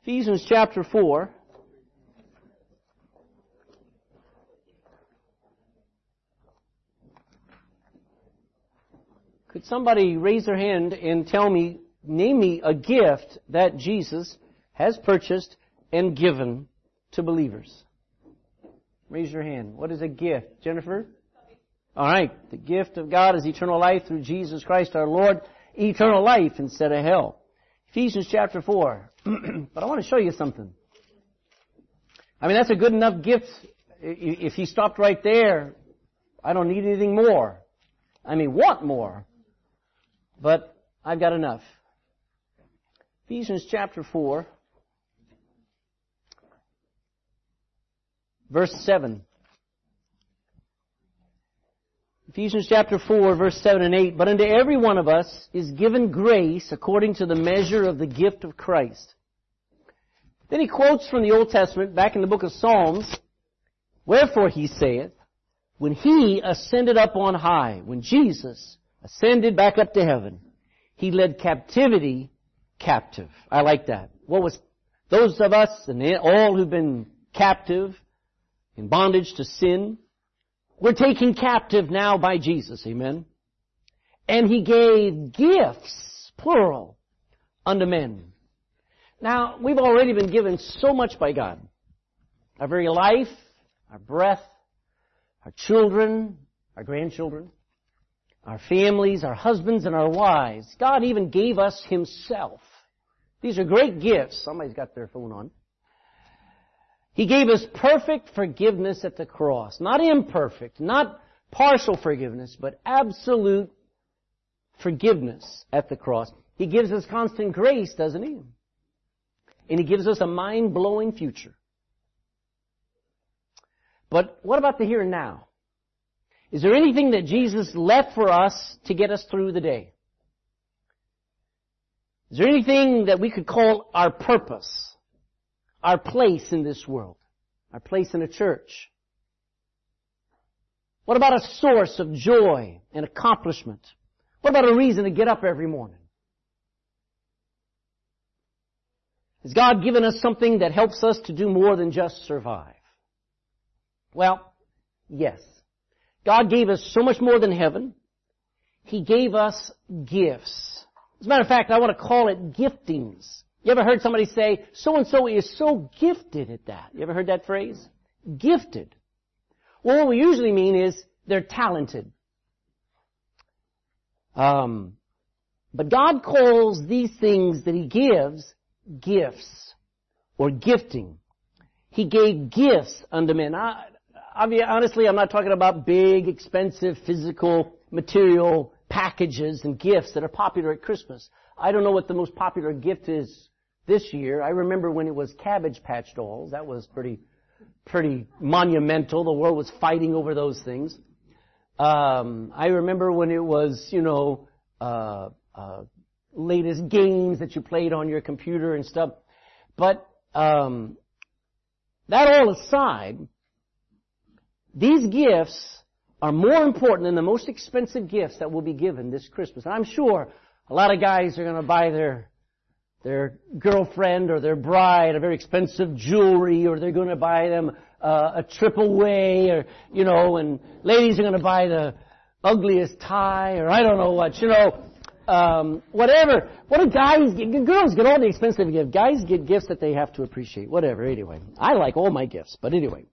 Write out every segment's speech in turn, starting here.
Ephesians chapter 4. Could somebody raise their hand and name me a gift that Jesus has purchased and given to believers? Raise your hand. What is a gift? Jennifer? All right. The gift of God is eternal life through Jesus Christ our Lord. Eternal life instead of hell. Ephesians chapter 4. But I want to show you something. I mean, that's a good enough gift. If he stopped right there, I don't need anything more. I mean, want more. But I've got enough. Ephesians chapter 4, verse 7. Ephesians chapter 4, verse 7 and 8. But unto every one of us is given grace according to the measure of the gift of Christ. Then he quotes from the Old Testament, back in the book of Psalms, Wherefore he saith, when he ascended up on high, when Jesus ascended back up to heaven, he led captivity captive. I like that. What was those of us and all who've been captive in bondage to sin, we're taken captive now by Jesus. Amen. And he gave gifts, plural, unto men. Now, we've already been given so much by God. Our very life, our breath, our children, our grandchildren, our families, our husbands, and our wives. God even gave us Himself. These are great gifts. Somebody's got their phone on. He gave us perfect forgiveness at the cross. Not imperfect, not partial forgiveness, but absolute forgiveness at the cross. He gives us constant grace, doesn't He? And He gives us a mind-blowing future. But what about the here and now? Is there anything that Jesus left for us to get us through the day? Is there anything that we could call our purpose? Our place in this world? Our place in a church? What about a source of joy and accomplishment? What about a reason to get up every morning? Has God given us something that helps us to do more than just survive? Well, yes. God gave us so much more than heaven. He gave us gifts. As a matter of fact, I want to call it giftings. You ever heard somebody say, so-and-so is so gifted at that? You ever heard that phrase? Gifted. Well, what we usually mean is they're talented. But God calls these things that He gives gifts or gifting. He gave gifts unto men. Honestly, I'm not talking about big, expensive, physical, material packages and gifts that are popular at Christmas. I don't know what the most popular gift is this year. I remember when it was Cabbage Patch dolls. That was pretty monumental. The world was fighting over those things. I remember when it was, latest games that you played on your computer and stuff. But that all aside, these gifts are more important than the most expensive gifts that will be given this Christmas. And I'm sure a lot of guys are going to buy their girlfriend or their bride a very expensive jewelry, or they're going to buy them a triple way, or, and ladies are going to buy the ugliest tie, or I don't know what, whatever. What do guys get? Girls get all the expensive gifts. Guys get gifts that they have to appreciate. Whatever, anyway. I like all my gifts, but anyway.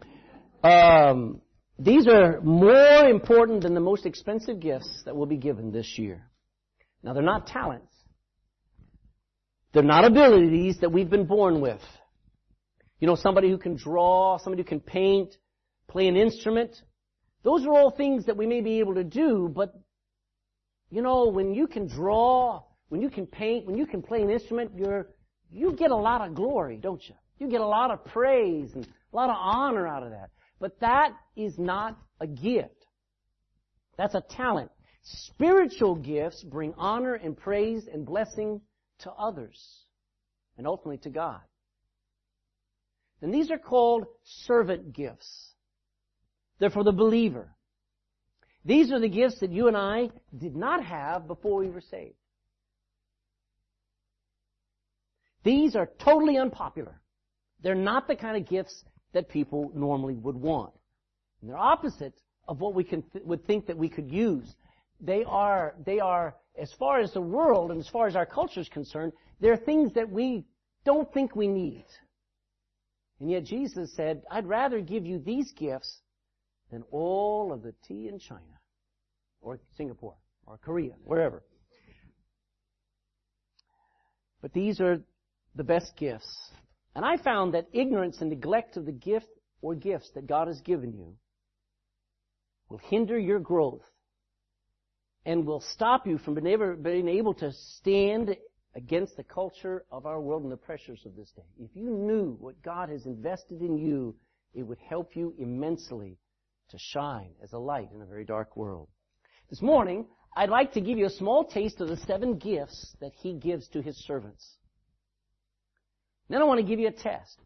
These are more important than the most expensive gifts that will be given this year. Now, they're not talents. They're not abilities that we've been born with. Somebody who can draw, somebody who can paint, play an instrument. Those are all things that we may be able to do, but, when you can draw, when you can paint, when you can play an instrument, you get a lot of glory, don't you? You get a lot of praise and a lot of honor out of that. But that is not a gift. That's a talent. Spiritual gifts bring honor and praise and blessing to others and ultimately to God. And these are called servant gifts. They're for the believer. These are the gifts that you and I did not have before we were saved. These are totally unpopular. They're not the kind of gifts that people normally would want. And they're opposite of what we would think that we could use. They are, as far as the world and as far as our culture is concerned, they're things that we don't think we need. And yet Jesus said, I'd rather give you these gifts than all of the tea in China or Singapore or Korea, wherever. But these are the best gifts. And I found that ignorance and neglect of the gift or gifts that God has given you will hinder your growth and will stop you from being able to stand against the culture of our world and the pressures of this day. If you knew what God has invested in you, it would help you immensely to shine as a light in a very dark world. This morning, I'd like to give you a small taste of the 7 gifts that He gives to His servants. Then I want to give you a test.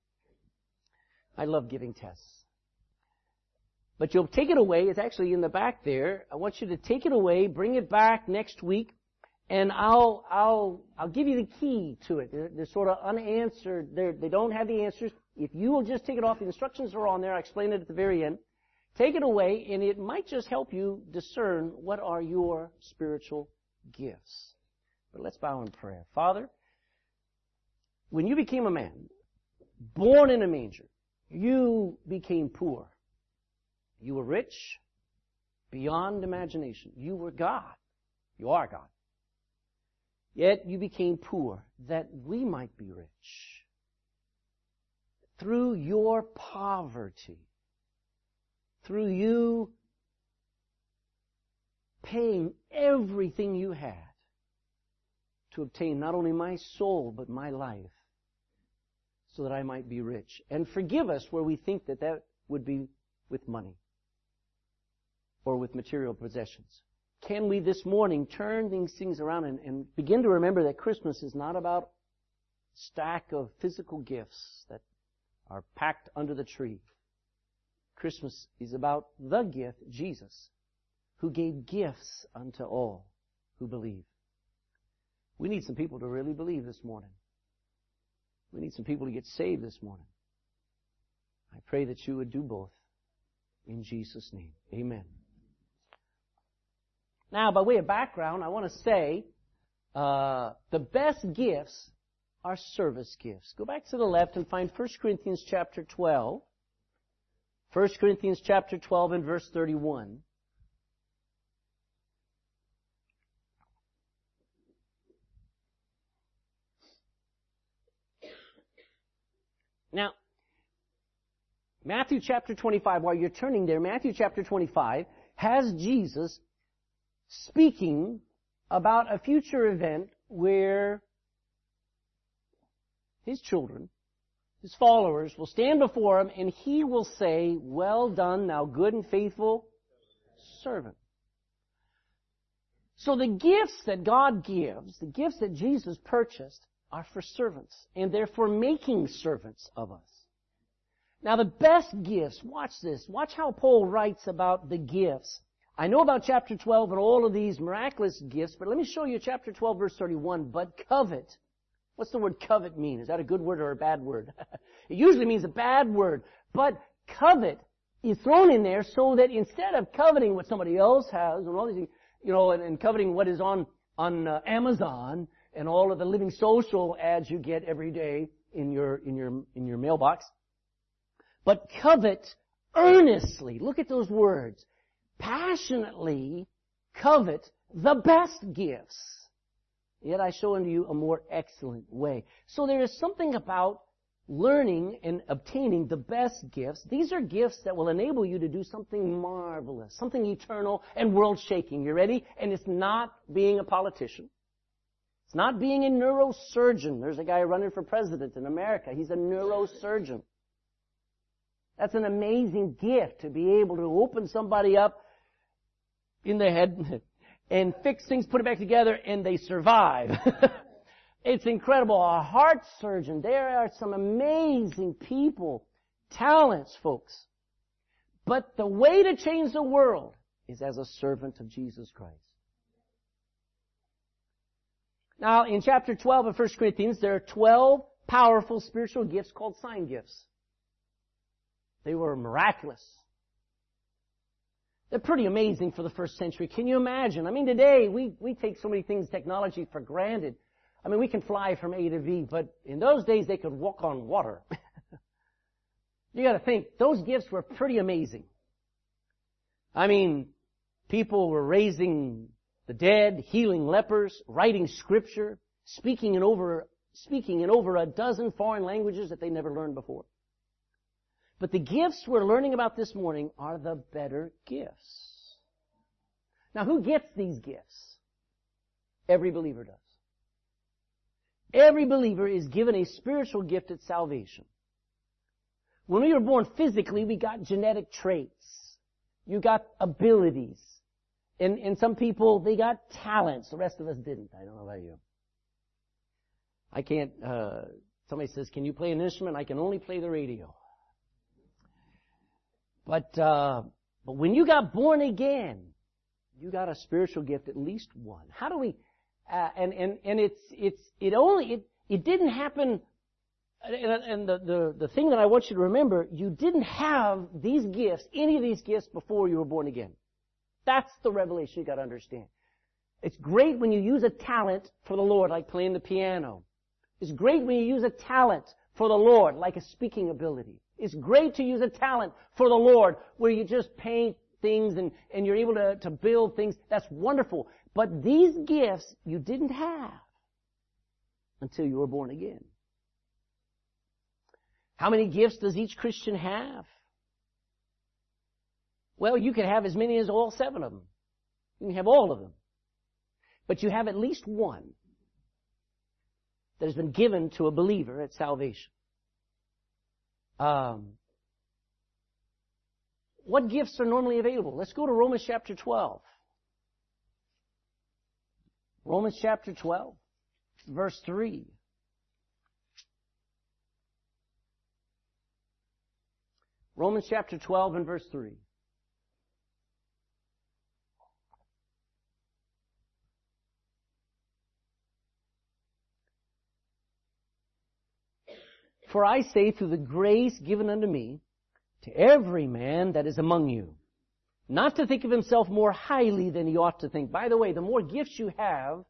I love giving tests. But you'll take it away. It's actually in the back there. I want you to take it away, bring it back next week, and I'll give you the key to it. They're sort of unanswered. They don't have the answers. If you will just take it off, the instructions are on there. I explain it at the very end. Take it away, and it might just help you discern what are your spiritual gifts. But let's bow in prayer. Father, when you became a man, born in a manger, you became poor. You were rich beyond imagination. You were God. You are God. Yet you became poor that we might be rich. Through your poverty, through you paying everything you had to obtain not only my soul but my life, so that I might be rich. And forgive us where we think that that would be with money or with material possessions. Can we this morning turn these things around and begin to remember that Christmas is not about a stack of physical gifts that are packed under the tree. Christmas is about the gift, Jesus, who gave gifts unto all who believe. We need some people to really believe this morning. We need some people to get saved this morning. I pray that you would do both. In Jesus' name, amen. Now, by way of background, I want to say the best gifts are service gifts. Go back to the left and find 1 Corinthians chapter 12. 1 Corinthians chapter 12 and verse 31. Now, Matthew chapter 25, while you're turning there, Matthew chapter 25 has Jesus speaking about a future event where His children, His followers, will stand before Him and He will say, "Well done, thou good and faithful servant." So the gifts that God gives, the gifts that Jesus purchased, are for servants, and they're for making servants of us. Now the best gifts, watch this. Watch how Paul writes about the gifts. I know about chapter 12 and all of these miraculous gifts, but let me show you chapter 12, verse 31. But covet. What's the word covet mean? Is that a good word or a bad word? It usually means a bad word. But covet is thrown in there so that instead of coveting what somebody else has and all these things, and coveting what is on Amazon and all of the living social ads you get every day in your mailbox. But covet earnestly, look at those words, passionately covet the best gifts. Yet I show unto you a more excellent way. So there is something about learning and obtaining the best gifts. These are gifts that will enable you to do something marvelous, something eternal and world-shaking. You ready? And it's not being a politician. It's not being a neurosurgeon. There's a guy running for president in America. He's a neurosurgeon. That's an amazing gift to be able to open somebody up in the head and fix things, put it back together, and they survive. It's incredible. A heart surgeon. There are some amazing people, talents, folks. But the way to change the world is as a servant of Jesus Christ. Now, in chapter 12 of 1 Corinthians, there are 12 powerful spiritual gifts called sign gifts. They were miraculous. They're pretty amazing for the first century. Can you imagine? I mean, today, we take so many things, technology, for granted. I mean, we can fly from A to B, but in those days, they could walk on water. You gotta think, those gifts were pretty amazing. I mean, people were raising the dead, healing lepers, writing scripture, speaking in over a dozen foreign languages that they never learned before. But the gifts we're learning about this morning are the better gifts. Now, who gets these gifts? Every believer does. Every believer is given a spiritual gift at salvation. When we were born physically, we got genetic traits. You got abilities. And some people, they got talents. The rest of us didn't. I don't know about you. I can't, somebody says, can you play an instrument? I can only play the radio. But when you got born again, you got a spiritual gift, at least one. How do we, it didn't happen, and the thing that I want you to remember, you didn't have these gifts, any of these gifts, before you were born again. That's the revelation you got to understand. It's great when you use a talent for the Lord, like playing the piano. It's great when you use a talent for the Lord, like a speaking ability. It's great to use a talent for the Lord where you just paint things and you're able to build things. That's wonderful. But these gifts you didn't have until you were born again. How many gifts does each Christian have? Well, you can have as many as all 7 of them. You can have all of them. But you have at least one that has been given to a believer at salvation. What gifts are normally available? Let's go to Romans chapter 12. Romans chapter 12, verse 3. Romans chapter 12 and verse 3. For I say, through the grace given unto me, to every man that is among you, not to think of himself more highly than he ought to think. By the way, the more gifts you have,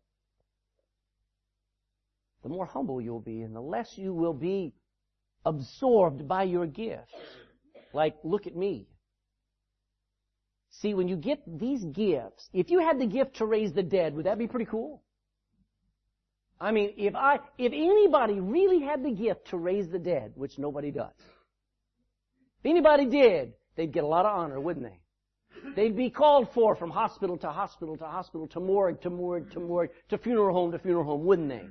the more humble you'll be, and the less you will be absorbed by your gifts. Like, look at me. See, when you get these gifts, if you had the gift to raise the dead, would that be pretty cool? I mean, if anybody really had the gift to raise the dead, which nobody does, if anybody did, they'd get a lot of honor, wouldn't they? They'd be called for from hospital to hospital to hospital, to morgue to morgue to morgue, to funeral home, wouldn't they?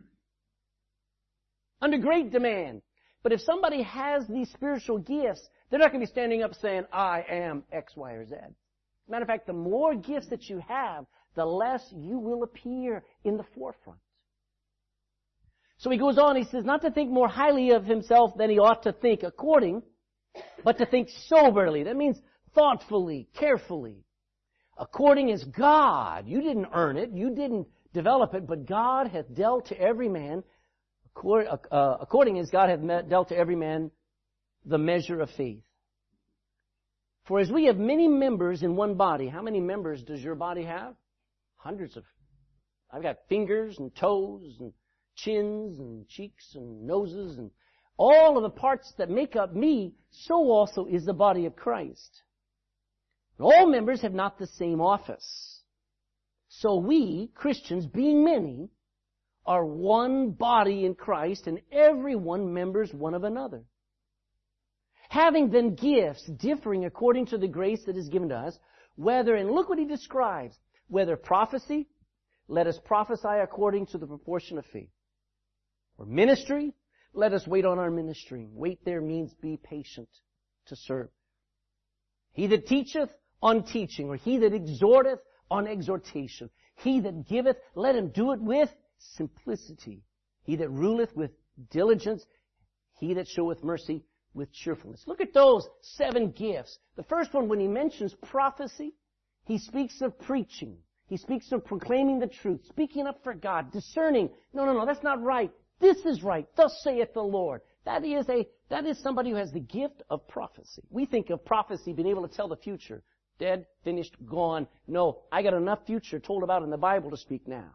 Under great demand. But if somebody has these spiritual gifts, they're not going to be standing up saying, I am X, Y, or Z. Matter of fact, the more gifts that you have, the less you will appear in the forefront. So he goes on, he says, not to think more highly of himself than he ought to think according, but to think soberly. That means thoughtfully, carefully. According as God, you didn't earn it, you didn't develop it, but God hath dealt to every man, according as God hath dealt to every man the measure of faith. For as we have many members in one body, how many members does your body have? Hundreds of. I've got fingers and toes and chins and cheeks and noses and all of the parts that make up me, so also is the body of Christ. And all members have not the same office. So we, Christians, being many, are one body in Christ, and every one members one of another. Having then gifts differing according to the grace that is given to us, whether, and look what he describes, whether prophecy, let us prophesy according to the proportion of faith. Or ministry, let us wait on our ministry. Wait there means be patient to serve. He that teacheth, on teaching, or he that exhorteth, on exhortation. He that giveth, let him do it with simplicity. He that ruleth with diligence. He that showeth mercy with cheerfulness. Look at those 7 gifts. The first one, when he mentions prophecy, he speaks of preaching. He speaks of proclaiming the truth, speaking up for God, discerning. No, that's not right. This is right. Thus saith the Lord. That is somebody who has the gift of prophecy. We think of prophecy being able to tell the future. Dead, finished, gone. No, I got enough future told about in the Bible to speak now.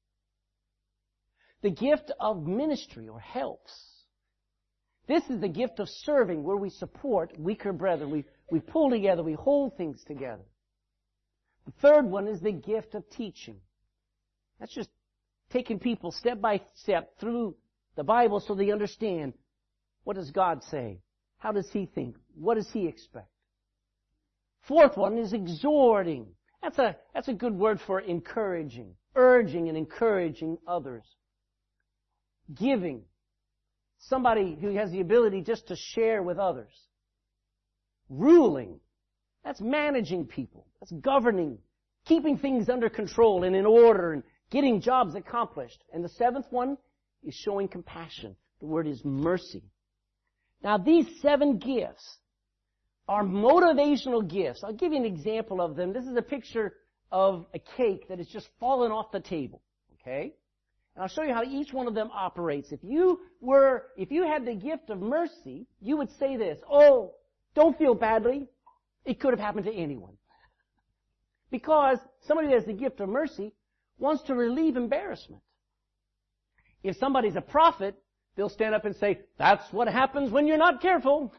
The gift of ministry or helps. This is the gift of serving where we support weaker brethren. We pull together, we hold things together. The third one is the gift of teaching. That's just taking people step by step through the Bible so they understand, what does God say? How does He think? What does He expect? Fourth one is exhorting. That's a good word for encouraging, urging and encouraging others. Giving. Somebody who has the ability just to share with others. Ruling. That's managing people. That's governing. Keeping things under control and in order and getting jobs accomplished. And the seventh one is showing compassion. The word is mercy. Now these 7 gifts are motivational gifts. I'll give you an example of them. This is a picture of a cake that has just fallen off the table. Okay? And I'll show you how each one of them operates. If you had the gift of mercy, you would say this, oh, don't feel badly. It could have happened to anyone. Because somebody who has the gift of mercy wants to relieve embarrassment. If somebody's a prophet, they'll stand up and say, that's what happens when you're not careful.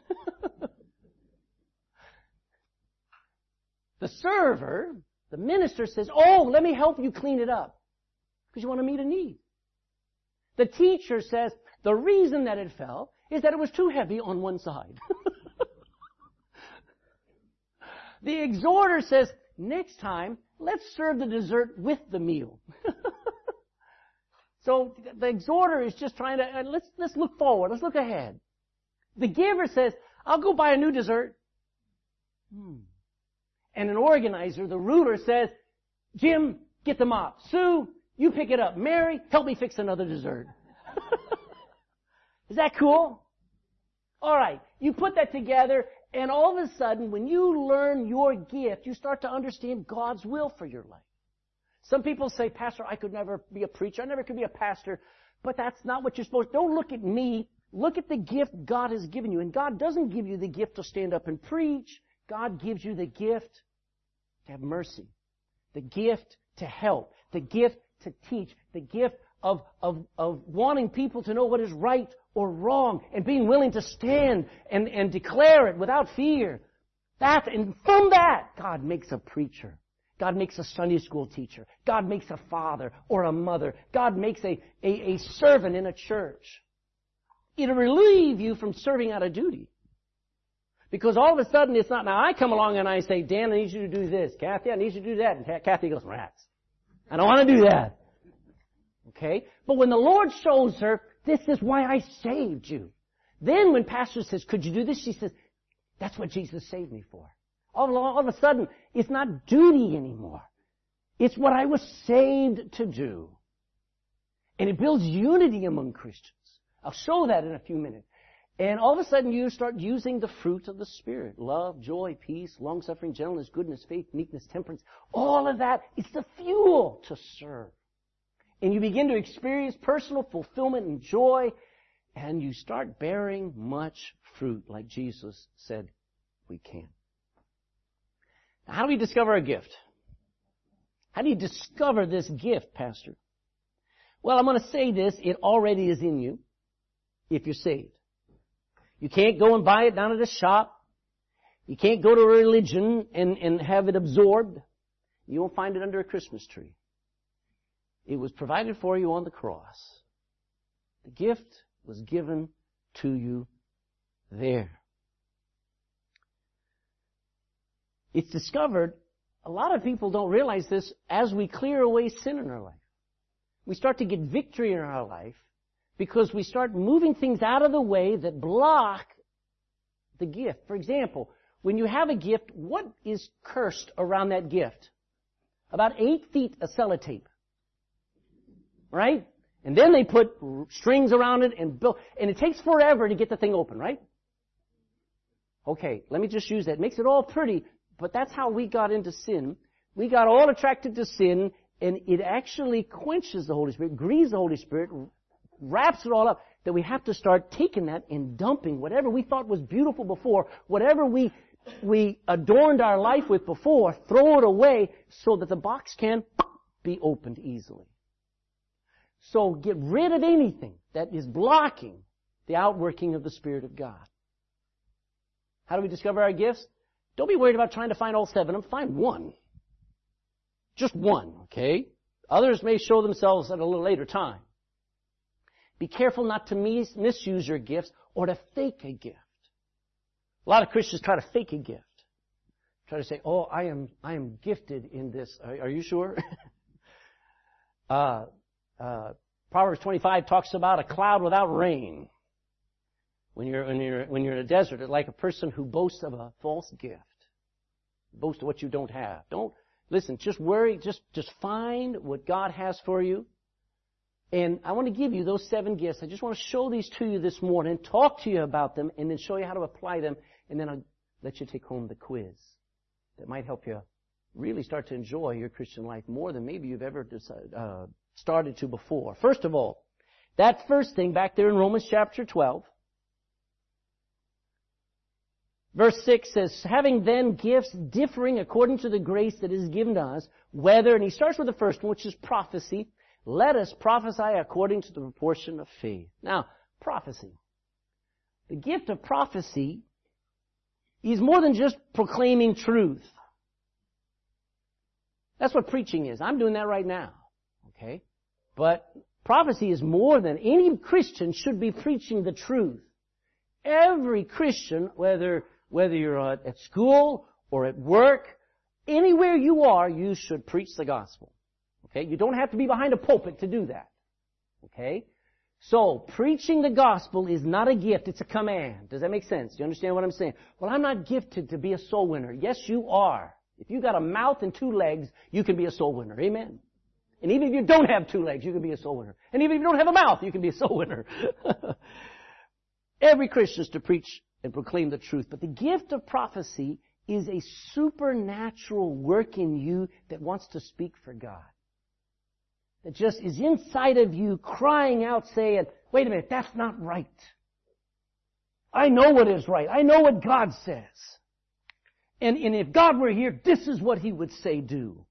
The server, the minister says, oh, let me help you clean it up. Because you want to meet a need. The teacher says, the reason that it fell is that it was too heavy on one side. The exhorter says, next time, let's serve the dessert with the meal. So the exhorter is just trying to, let's look forward, let's look ahead. The giver says, I'll go buy a new dessert. And an organizer, the ruler, says, Jim, get the mop. Sue, you pick it up. Mary, help me fix another dessert. Is that cool? All right. You put that together, and all of a sudden, when you learn your gift, you start to understand God's will for your life. Some people say, Pastor, I could never be a preacher. I never could be a pastor. But that's not what you're supposed to. Don't look at me. Look at the gift God has given you. And God doesn't give you the gift to stand up and preach. God gives you the gift to have mercy. The gift to help. The gift to teach. The gift of wanting people to know what is right or wrong and being willing to stand and declare it without fear. And from that, God makes a preacher. God makes a Sunday school teacher. God makes a father or a mother. God makes a servant in a church. It'll relieve you from serving out of duty. Because all of a sudden it's not, now I come along and I say, Dan, I need you to do this. Kathy, I need you to do that. And Kathy goes, rats. I don't want to do that. Okay? But when the Lord shows her, this is why I saved you. Then when Pastor says, could you do this? She says, that's what Jesus saved me for. All of a sudden, it's not duty anymore. It's what I was saved to do. And it builds unity among Christians. I'll show that in a few minutes. And all of a sudden, you start using the fruit of the Spirit. Love, joy, peace, long-suffering, gentleness, goodness, faith, meekness, temperance. All of that is the fuel to serve. And you begin to experience personal fulfillment and joy. And you start bearing much fruit, like Jesus said we can. How do we discover a gift? How do you discover this gift, Pastor? Well, I'm going to say this. It already is in you if you're saved. You can't go and buy it down at a shop. You can't go to a religion and have it absorbed. You won't find it under a Christmas tree. It was provided for you on the cross. The gift was given to you there. It's discovered, a lot of people don't realize this, as we clear away sin in our life. We start to get victory in our life because we start moving things out of the way that block the gift. For example, when you have a gift, what is cursed around that gift? About 8 feet of sellotape. Right? And then they put strings around it and it takes forever to get the thing open, right? Okay, let me just use that. It makes it all pretty. But that's how we got into sin. We got all attracted to sin, and it actually quenches the Holy Spirit, grieves the Holy Spirit, wraps it all up, that we have to start taking that and dumping whatever we thought was beautiful before, whatever we adorned our life with before, throw it away so that the box can be opened easily. So get rid of anything that is blocking the outworking of the Spirit of God. How do we discover our gifts? Don't be worried about trying to find all 7 of them. Find one. Just one, okay? Others may show themselves at a little later time. Be careful not to misuse your gifts or to fake a gift. A lot of Christians try to fake a gift. Try to say, oh, I am gifted in this. Are you sure? Proverbs 25 talks about a cloud without rain. When you're in a desert, it's like a person who boasts of a false gift. Boast of what you don't have. Don't listen, just worry, just find what God has for you. And I want to give you those 7 gifts. I just want to show these to you this morning, talk to you about them, and then show you how to apply them, and then I'll let you take home the quiz. That might help you really start to enjoy your Christian life more than maybe you've ever started to before. First of all, that first thing back there in Romans chapter 12, verse 6 says, having then gifts differing according to the grace that is given to us, whether, and he starts with the first one, which is prophecy, let us prophesy according to the proportion of faith. Now, prophecy. The gift of prophecy is more than just proclaiming truth. That's what preaching is. I'm doing that right now. Okay? But prophecy is more than any Christian should be preaching the truth. Every Christian, whether you're at school or at work, anywhere you are, you should preach the gospel. Okay? You don't have to be behind a pulpit to do that. Okay? So, preaching the gospel is not a gift, it's a command. Does that make sense? Do you understand what I'm saying? Well, I'm not gifted to be a soul winner. Yes, you are. If you've got a mouth and 2 legs, you can be a soul winner. Amen? And even if you don't have 2 legs, you can be a soul winner. And even if you don't have a mouth, you can be a soul winner. Every Christian is to preach and proclaim the truth. But the gift of prophecy is a supernatural work in you that wants to speak for God. That just is inside of you crying out saying, wait a minute, that's not right. I know what is right. I know what God says. And if God were here, this is what He would say do.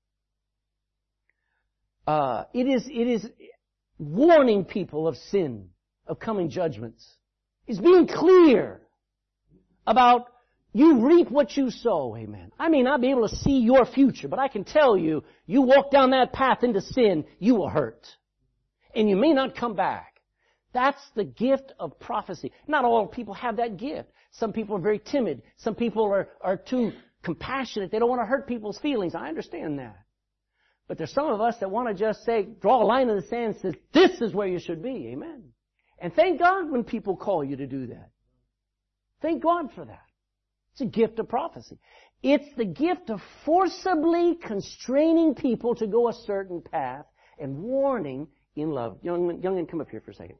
It is warning people of sin, of coming judgments. It's being clear about you reap what you sow, amen. I may not be able to see your future, but I can tell you, you walk down that path into sin, you will hurt. And you may not come back. That's the gift of prophecy. Not all people have that gift. Some people are very timid. Some people are too compassionate. They don't want to hurt people's feelings. I understand that. But there's some of us that want to just say, draw a line in the sand and say, this is where you should be, amen. And thank God when people call you to do that. Thank God for that. It's a gift of prophecy. It's the gift of forcibly constraining people to go a certain path and warning in love. Youngin, come up here for a second.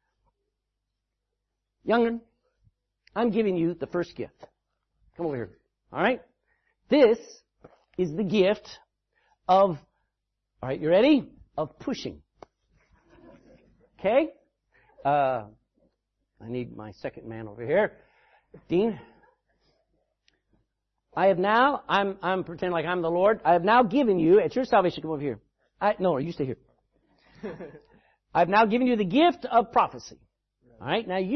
Youngin, I'm giving you the first gift. Come over here. All right? This is the gift of, all right, you ready? Of pushing. Okay? I need my second man over here. Dean. I'm pretending like I'm the Lord. I have now given you, at your salvation, come over here. No, you stay here. I've now given you the gift of prophecy. Alright, now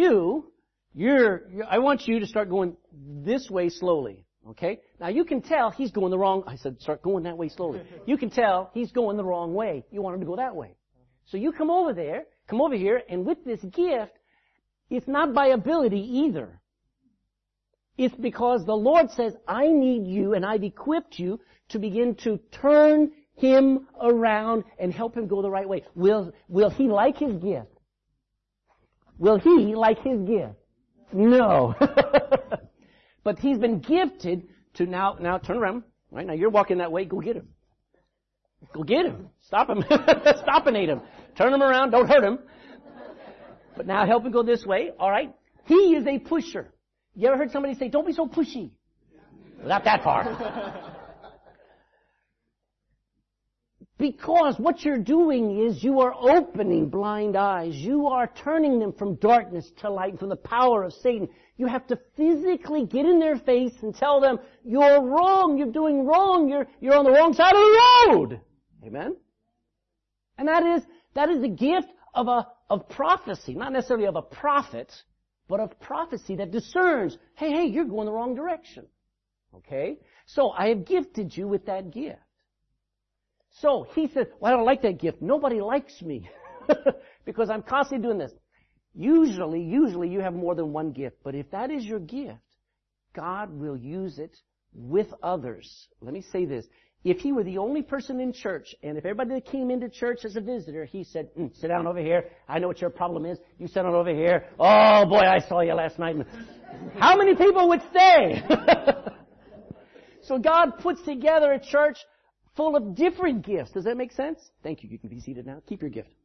I want you to start going this way slowly. Okay? Now you can tell he's going the wrong, I said start going that way slowly. You can tell he's going the wrong way. You want him to go that way. So you come over here, and with this gift, it's not by ability either. It's because the Lord says, I need you and I've equipped you to begin to turn him around and help him go the right way. Will he like his gift? Will he like his gift? No. But he's been gifted to now turn around. Right now you're walking that way, go get him. Go get him. Stop him. Stoppinate him. Turn him around, don't hurt him. But now help him go this way. All right. He is a pusher. You ever heard somebody say, don't be so pushy? Well, not that far. Because what you're doing is you are opening blind eyes. You are turning them from darkness to light, from the power of Satan. You have to physically get in their face and tell them, you're wrong, you're doing wrong, you're on the wrong side of the road. Amen? And that is the gift of prophecy, not necessarily of a prophet, but of prophecy that discerns, hey, you're going the wrong direction. Okay? So I have gifted you with that gift. So he said, well, I don't like that gift. Nobody likes me because I'm constantly doing this. Usually you have more than one gift. But if that is your gift, God will use it with others. Let me say this. If he were the only person in church, and if everybody that came into church as a visitor, he said, sit down over here. I know what your problem is. You sit down over here. Oh, boy, I saw you last night. How many people would stay? So God puts together a church full of different gifts. Does that make sense? Thank you. You can be seated now. Keep your gift.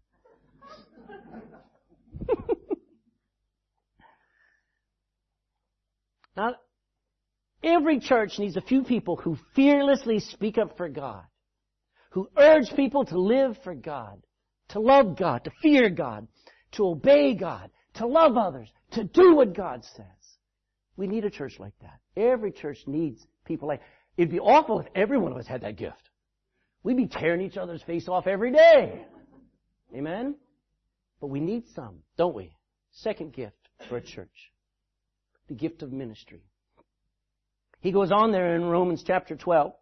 Now, every church needs a few people who fearlessly speak up for God, who urge people to live for God, to love God, to fear God, to obey God, to love others, to do what God says. We need a church like that. Every church needs people like that. It'd be awful if every one of us had that gift. We'd be tearing each other's face off every day. Amen? But we need some, don't we? Second gift for a church. The gift of ministry. He goes on there in Romans chapter 12.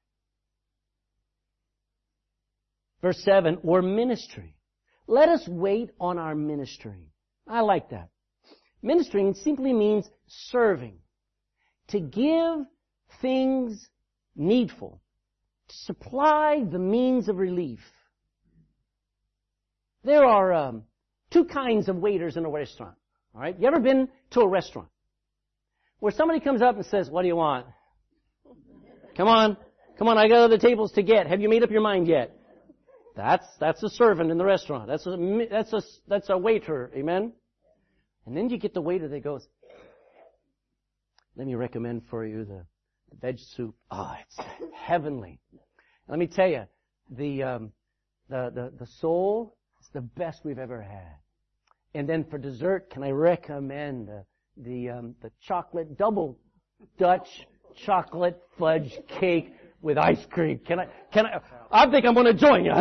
Verse 7, or ministry. Let us wait on our ministering. I like that. Ministering simply means serving. To give things needful. To supply the means of relief. There are two kinds of waiters in a restaurant. All right? You ever been to a restaurant where somebody comes up and says, what do you want? Come on, I got other tables to get. Have you made up your mind yet? That's a servant in the restaurant. That's a waiter. Amen? And then you get the waiter that goes, let me recommend for you the veg soup. Oh, it's heavenly. Let me tell you, the sole is the best we've ever had. And then for dessert, can I recommend the chocolate double Dutch chocolate fudge cake with ice cream? I think I'm going to join you.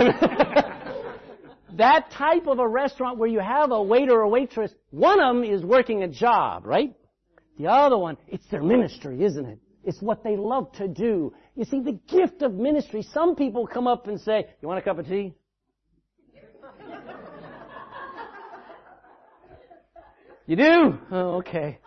That type of a restaurant where you have a waiter or waitress, one of them is working a job, right? The other one, it's their ministry, isn't it? It's what they love to do. You see, the gift of ministry, some people come up and say, you want a cup of tea? You do? Oh, okay.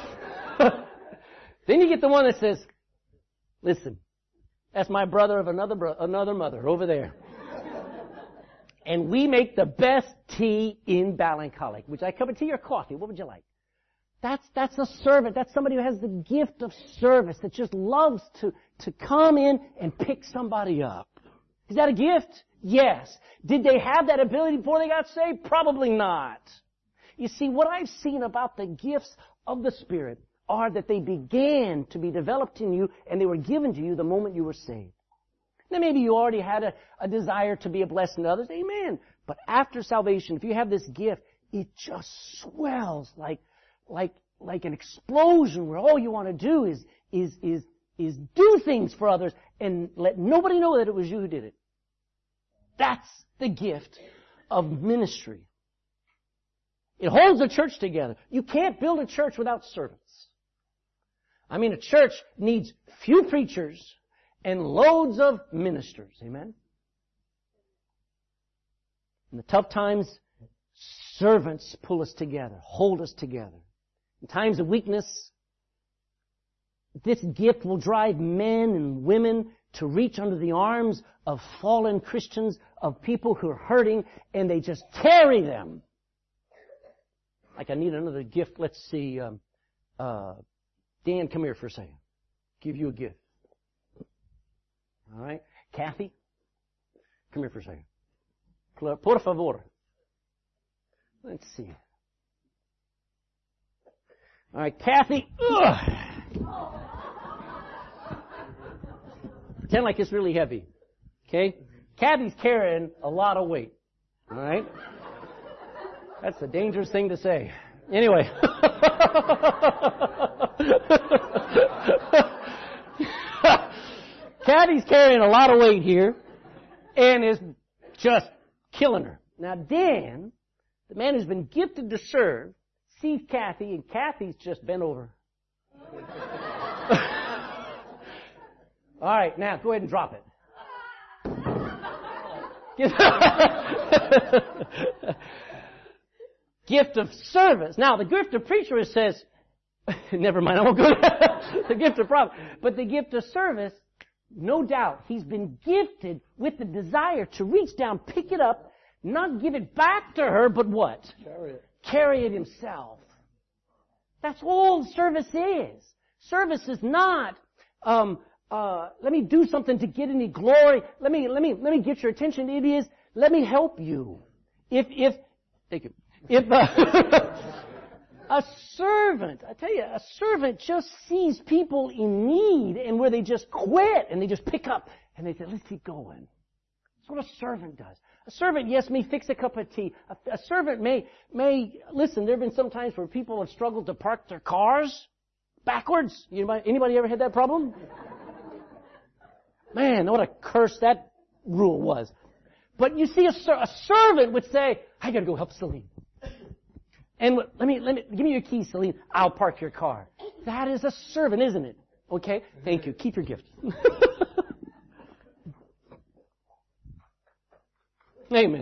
Then you get the one that says, listen, that's my brother of another mother over there. And we make the best tea in Ballincollig. Would you like a cup of tea or coffee? What would you like? That's a servant. That's somebody who has the gift of service, that just loves to come in and pick somebody up. Is that a gift? Yes. Did they have that ability before they got saved? Probably not. You see, what I've seen about the gifts of the Spirit are that they began to be developed in you and they were given to you the moment you were saved. Now maybe you already had a desire to be a blessing to others. Amen. But after salvation, if you have this gift, it just swells like an explosion where all you want to do is do things for others and let nobody know that it was you who did it. That's the gift of ministry. It holds the church together. You can't build a church without servants. I mean, a church needs few preachers and loads of ministers. Amen? In the tough times, servants pull us together, hold us together. In times of weakness, this gift will drive men and women to reach under the arms of fallen Christians, of people who are hurting, and they just carry them. Like, I need another gift. Let's see. Dan, come here for a second. Give you a gift. All right. Kathy, come here for a second. Por favor. Let's see. All right, Kathy. Ugh. Pretend like it's really heavy. Okay? Kathy's carrying a lot of weight. All right? That's a dangerous thing to say. Anyway. Kathy's carrying a lot of weight here and is just killing her. Now, Dan, the man who's been gifted to serve, sees Kathy, and Kathy's just bent over. All right, now go ahead and drop it. Gift of service. Now, the gift of preacher says, never mind, I won't go there. The gift of prophet. But the gift of service, no doubt, he's been gifted with the desire to reach down, pick it up, not give it back to her, but what? Carry it himself. That's all service is. Service is not, let me do something to get any glory. Let me get your attention. It is, let me help you. Thank you. If a servant, I tell you, a servant just sees people in need and where they just quit and they just pick up and they say, let's keep going. That's what a servant does. A servant, yes, may fix a cup of tea. A servant may, listen, there have been some times where people have struggled to park their cars backwards. Anybody ever had that problem? Man, what a curse that rule was. But you see, a servant would say, I gotta go help Celine. And give me your keys, Celine. I'll park your car. That is a servant, isn't it? Okay? Thank you. Keep your gift. Amen.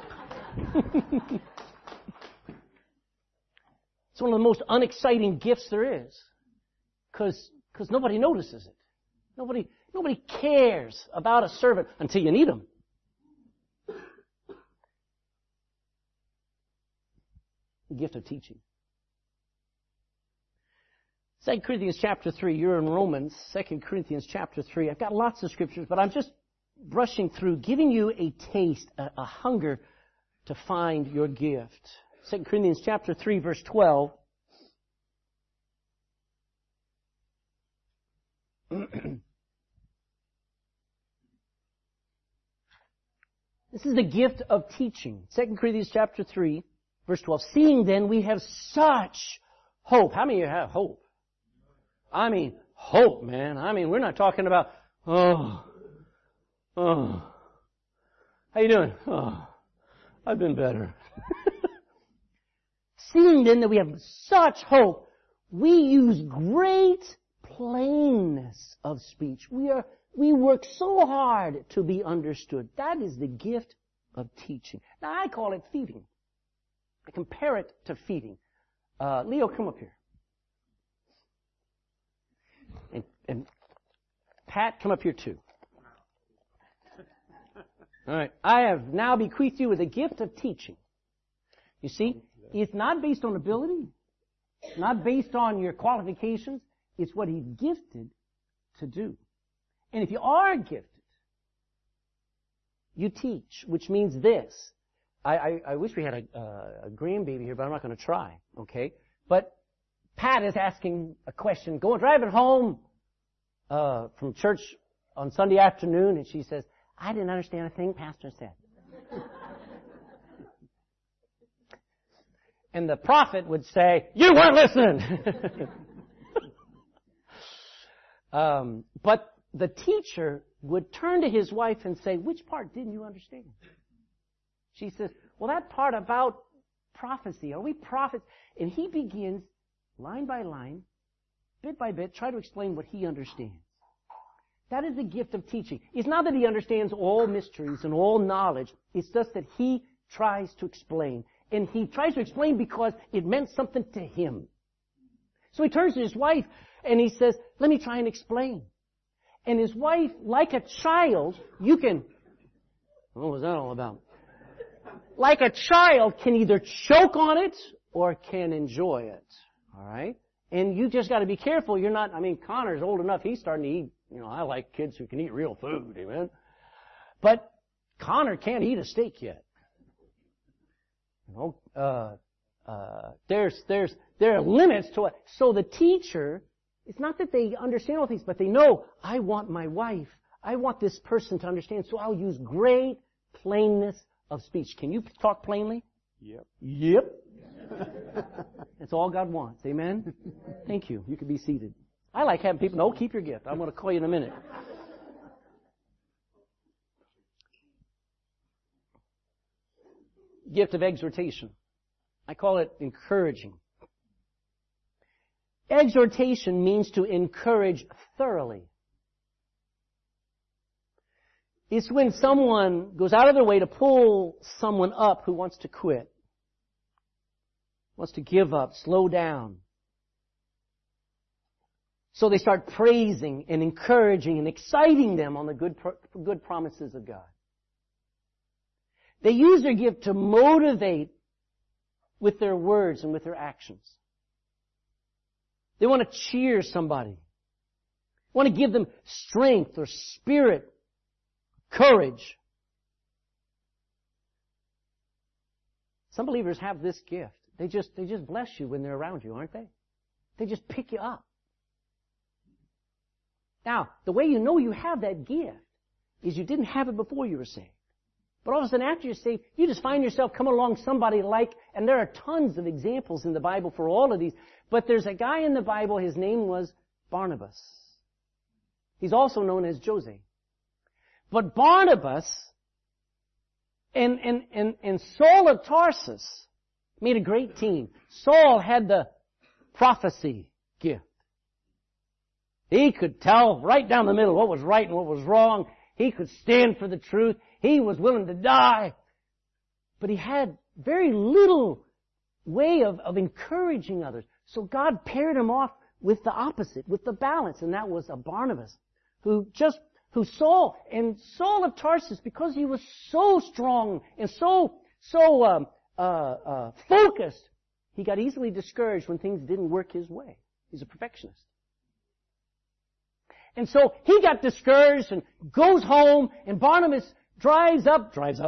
It's one of the most unexciting gifts there is. Because nobody notices it. Nobody cares about a servant until you need them. The gift of teaching. 2 Corinthians chapter 3. You're in Romans, 2 Corinthians chapter 3. I've got lots of scriptures, but I'm just brushing through, giving you a taste, a hunger to find your gift. 2 Corinthians chapter 3, verse 12. This is the gift of teaching. 2 Corinthians chapter 3, verse 12. Seeing then we have such hope. How many of you have hope? I mean, hope, man. I mean, we're not talking about, how you doing? Oh, I've been better. Seeing then that we have such hope, we use great plainness of speech. We work so hard to be understood. That is the gift of teaching. Now, I call it feeding. I compare it to feeding. Leo, come up here. And Pat, come up here too. All right. I have now bequeathed you with a gift of teaching. You see, it's not based on ability. It's not based on your qualifications. It's what He's gifted to do. And if you are gifted, you teach, which means this. I wish we had a grandbaby here, but I'm not going to try, okay? But Pat is asking a question, driving home from church on Sunday afternoon, and she says, I didn't understand a thing Pastor said. And the prophet would say, you weren't listening! But the teacher would turn to his wife and say, which part didn't you understand? She says, well, that part about prophecy. Are we prophets? And he begins, line by line, bit by bit, try to explain what he understands. That is the gift of teaching. It's not that he understands all mysteries and all knowledge. It's just that he tries to explain. And he tries to explain because it meant something to him. So he turns to his wife and he says, let me try and explain. And his wife, like a child, what was that all about? Like a child can either choke on it or can enjoy it. All right? And you just got to be careful. Connor's old enough. He's starting to eat. I like kids who can eat real food. Amen. But Connor can't eat a steak yet. There are limits to it. So the teacher, it's not that they understand all things, but they know, I want my wife, I want this person to understand, so I'll use great plainness of speech. Can you talk plainly? Yep. Yep. That's all God wants. Amen? Thank you. You can be seated. I like having people, no, keep your gift. I'm going to call you in a minute. Gift of exhortation. I call it encouraging. Exhortation means to encourage thoroughly. It's when someone goes out of their way to pull someone up who wants to quit, wants to give up, slow down. So they start praising and encouraging and exciting them on the good promises of God. They use their gift to motivate with their words and with their actions. They want to cheer somebody. Want to give them strength or spirit, courage. Some believers have this gift. They just bless you when they're around you, aren't they? They just pick you up. Now, the way you know you have that gift is you didn't have it before you were saved. But all of a sudden after you're saved, you just find yourself coming along somebody like, and there are tons of examples in the Bible for all of these, but there's a guy in the Bible, his name was Barnabas. He's also known as Jose. But Barnabas and Saul of Tarsus made a great team. Saul had the prophecy gift. He could tell right down the middle what was right and what was wrong. He could stand for the truth. He was willing to die. But he had very little way of encouraging others. So God paired him off with the opposite, with the balance, and that was a Barnabas who Saul of Tarsus, because he was so strong and so focused, he got easily discouraged when things didn't work his way. He's a perfectionist. And so he got discouraged and goes home, and Barnabas travels up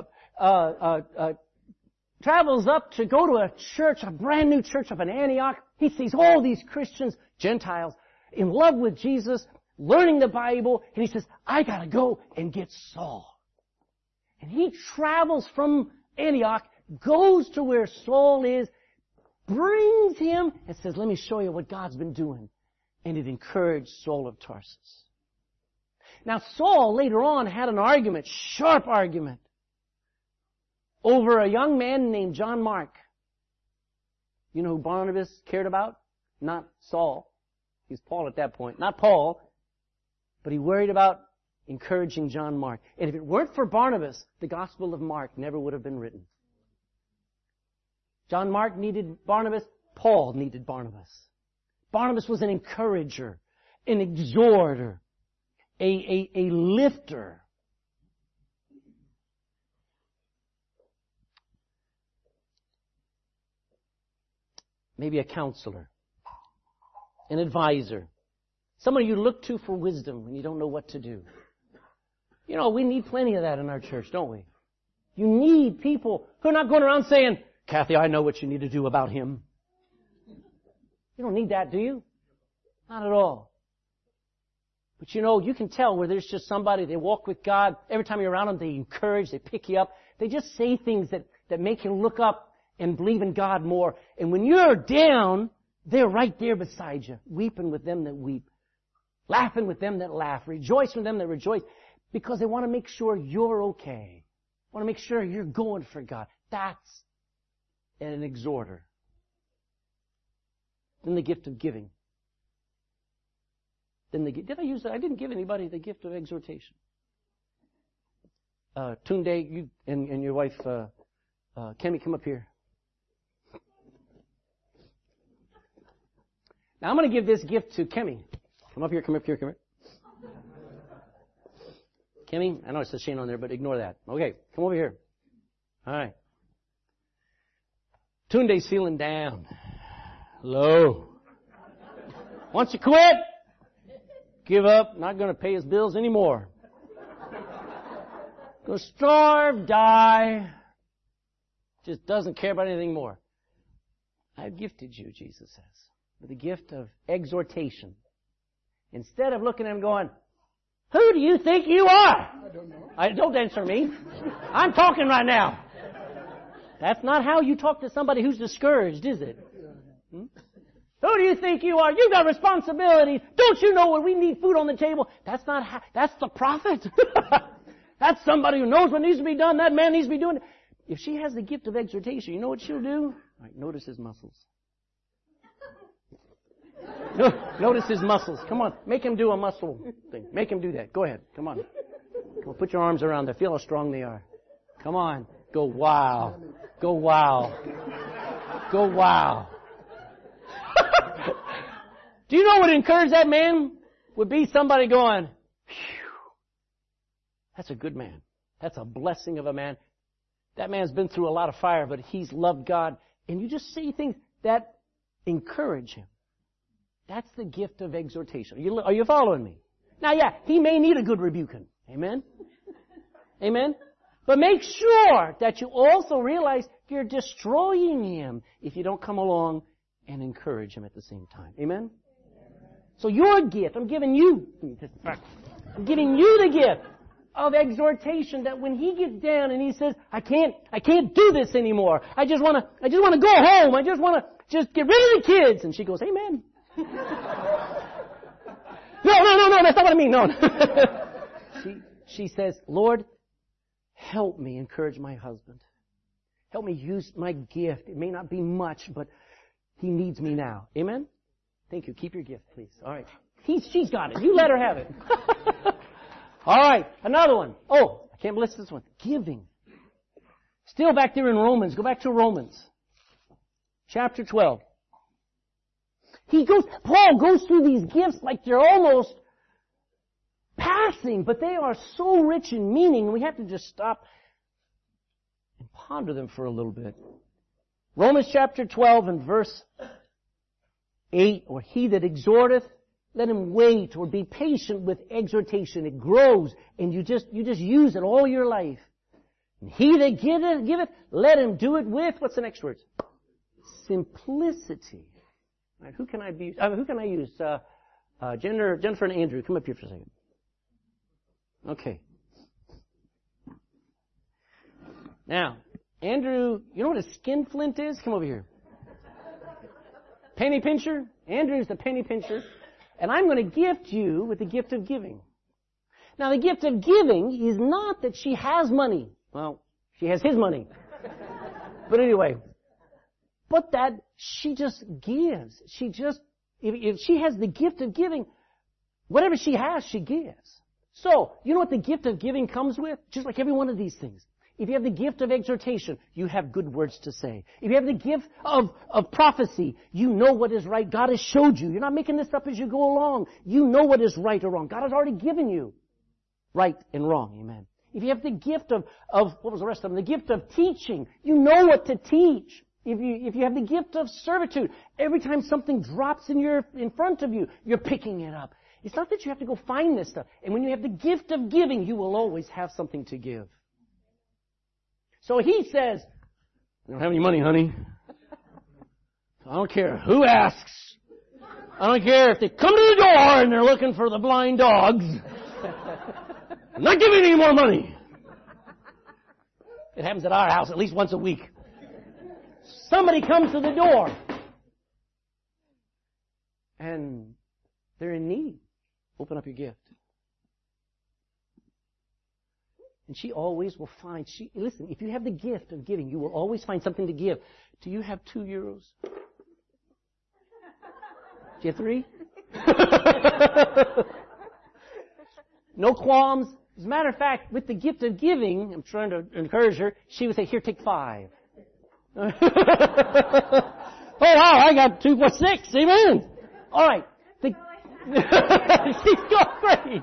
to go to a church, a brand new church up in Antioch. He sees all these Christians, Gentiles, in love with Jesus, learning the Bible, and he says, I gotta go and get Saul. And he travels from Antioch, goes to where Saul is, brings him, and says, let me show you what God's been doing. And it encouraged Saul of Tarsus. Now Saul later on had an argument, sharp argument, over a young man named John Mark. You know who Barnabas cared about? Not Saul. He's Paul at that point. Not Paul. But he worried about encouraging John Mark. And if it weren't for Barnabas, the Gospel of Mark never would have been written. John Mark needed Barnabas. Paul needed Barnabas. Barnabas was an encourager, an exhorter, a lifter. Maybe a counselor, an advisor, somebody you look to for wisdom when you don't know what to do. You know, we need plenty of that in our church, don't we? You need people who are not going around saying, Kathy, I know what you need to do about him. You don't need that, do you? Not at all. But you know, you can tell where there's just somebody, they walk with God. Every time you're around them, they encourage, they pick you up. They just say things that make you look up and believe in God more. And when you're down, they're right there beside you, weeping with them that weep, laughing with them that laugh, rejoicing with them that rejoice, because they want to make sure you're okay. Want to make sure you're going for God. That's an exhorter. Then the gift of giving. Did I use that? I didn't give anybody the gift of exhortation. Tunde, you and your wife, Kemi, come up here. Now I'm going to give this gift to Kemi. Come up here, come up here, come here. Kemi, I know it says Shane on there, but ignore that. Okay, come over here. All right. Tunde's feeling down. Low. Wants to quit. Give up. Not going to pay his bills anymore. Go starve, die. Just doesn't care about anything more. I've gifted you, Jesus says, with the gift of exhortation. Instead of looking at him going, Who do you think you are? I don't know. Don't answer me. I'm talking right now. That's not how you talk to somebody who's discouraged, is it? Who do you think you are? You've got responsibilities. Don't you know when we need food on the table? That's not how, that's the prophet. That's somebody who knows what needs to be done. That man needs to be doing it. If she has the gift of exhortation, you know what she'll do? All right, notice his muscles. Notice his muscles. Come on, make him do a muscle thing. Make him do that. Go ahead. Come on. Come on, put your arms around there. Feel how strong they are. Come on. Go wow. Go wow. Go wow. Do you know what encouraged that man? Would be somebody going, phew, that's a good man. That's a blessing of a man. That man's been through a lot of fire, but he's loved God. And you just see things that encourage him. That's the gift of exhortation. Are you following me? Now, yeah, he may need a good rebuking. Amen? Amen? But make sure that you also realize you're destroying him if you don't come along and encourage him at the same time. Amen? So your gift, I'm giving you the gift of exhortation, that when he gets down and he says, I can't do this anymore. I just want to go home. I just want to just get rid of the kids. And she goes, amen. No, that's not what I mean. No. She says, Lord, help me encourage my husband. Help me use my gift. It may not be much, but he needs me now. Amen? Thank you. Keep your gift, please. All right. She's got it. You let her have it. All right. Another one. Oh, I can't list this one. Giving. Still back there in Romans. Go back to Romans. Chapter 12. Paul goes through these gifts like they're almost passing, but they are so rich in meaning, we have to just stop and ponder them for a little bit. Romans chapter 12 and verse 8, or he that exhorteth, let him wait, or be patient with exhortation. It grows, and you just use it all your life. And he that giveth, let him do it with, what's the next word? Simplicity. All right, who can I use? Jennifer and Andrew, come up here for a second. Okay. Now, Andrew, you know what a skinflint is? Come over here. Penny pincher? Andrew's the penny pincher. And I'm going to gift you with the gift of giving. Now, the gift of giving is not that she has money. Well, she has his money. But anyway, but that she just gives. If she has the gift of giving, whatever she has, she gives. So, you know what the gift of giving comes with? Just like every one of these things. If you have the gift of exhortation, you have good words to say. If you have the gift of prophecy, you know what is right. God has showed you. You're not making this up as you go along. You know what is right or wrong. God has already given you right and wrong. Amen. If you have the gift of what was the rest of them? The gift of teaching. You know what to teach. If you have the gift of servitude, every time something drops in front of you, you're picking it up. It's not that you have to go find this stuff. And when you have the gift of giving, you will always have something to give. So he says, I don't have any money, honey. I don't care who asks. I don't care if they come to the door and they're looking for the blind dogs. I'm not giving any more money. It happens at our house at least once a week. Somebody comes to the door and they're in need. Open up your gift. And she always will find, listen, if you have the gift of giving, you will always find something to give. Do you have €2? Do you have 3? No qualms. As a matter of fact, with the gift of giving, I'm trying to encourage her, she would say, here, take 5. Oh, wow, I got 2 for 6. Amen. All right. She's going great.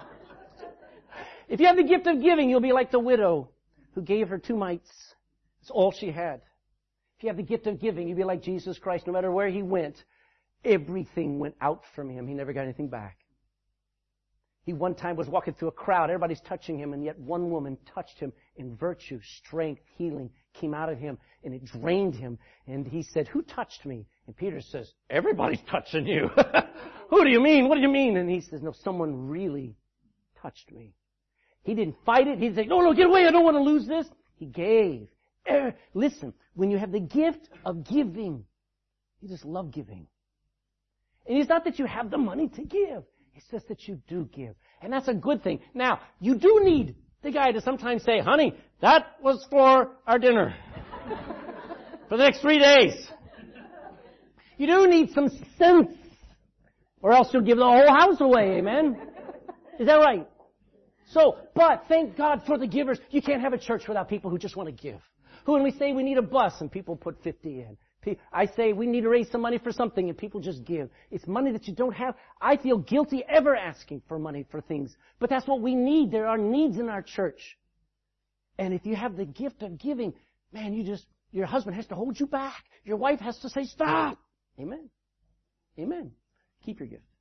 If you have the gift of giving, you'll be like the widow who gave her 2 mites. It's all she had. If you have the gift of giving, you'll be like Jesus Christ. No matter where he went, everything went out from him. He never got anything back. He one time was walking through a crowd. Everybody's touching him, and yet one woman touched him, and virtue, strength, healing came out of him, and it drained him. And he said, who touched me? And Peter says, everybody's touching you. Who do you mean? What do you mean? And he says, no, someone really touched me. He didn't fight it. He didn't say, no, get away. I don't want to lose this. He gave. Listen, when you have the gift of giving, you just love giving. And it's not that you have the money to give. It's just that you do give. And that's a good thing. Now, you do need the guy to sometimes say, honey, that was for our dinner. For the next 3 days. You do need some sense. Or else you'll give the whole house away, amen? Is that right? So, but thank God for the givers. You can't have a church without people who just want to give. Who, when we say we need a bus and people put 50 in. I say we need to raise some money for something and people just give. It's money that you don't have. I feel guilty ever asking for money for things. But that's what we need. There are needs in our church. And if you have the gift of giving, man, your husband has to hold you back. Your wife has to say, stop. Amen. Amen. Keep your gift.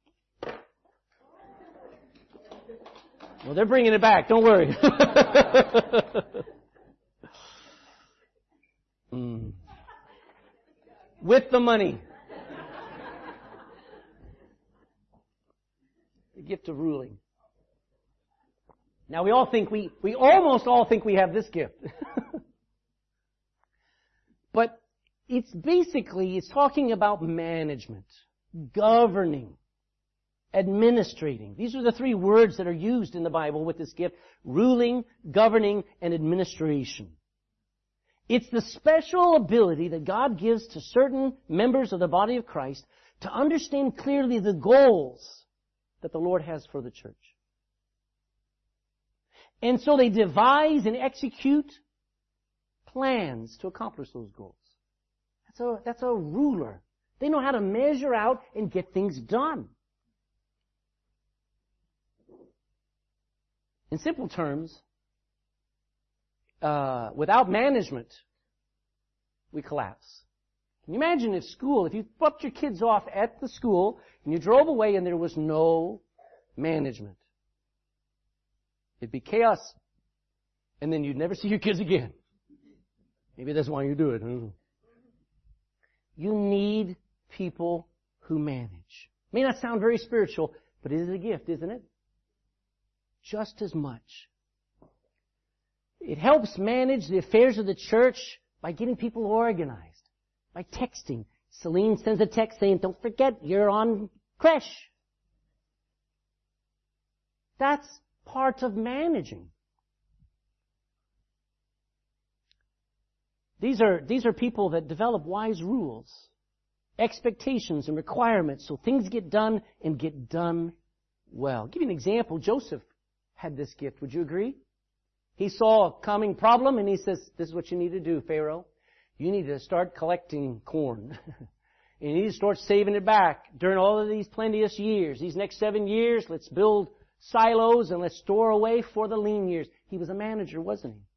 Well, they're bringing it back. Don't worry. With the money. The gift of ruling. Now we almost all think we have this gift. But it's talking about management, governing, administrating. These are the three words that are used in the Bible with this gift: ruling, governing, and administration. It's the special ability that God gives to certain members of the body of Christ to understand clearly the goals that the Lord has for the church. And so they devise and execute plans to accomplish those goals. That's a ruler. They know how to measure out and get things done. In simple terms, without management, we collapse. Can you imagine if you dropped your kids off at the school and you drove away and there was no management? It'd be chaos. And then you'd never see your kids again. Maybe that's why you do it. You need people who manage. May not sound very spiritual, but it is a gift, isn't it? Just as much. It helps manage the affairs of the church by getting people organized, by texting. Celine sends a text saying, don't forget, you're on creche. That's part of managing. These are people that develop wise rules, expectations and requirements so things get done and get done well. I'll give you an example. Joseph had this gift. Would you agree? He saw a coming problem and he says, this is what you need to do, Pharaoh. You need to start collecting corn. You need to start saving it back during all of these plenteous years. These next 7 years, let's build silos and let's store away for the lean years. He was a manager, wasn't he?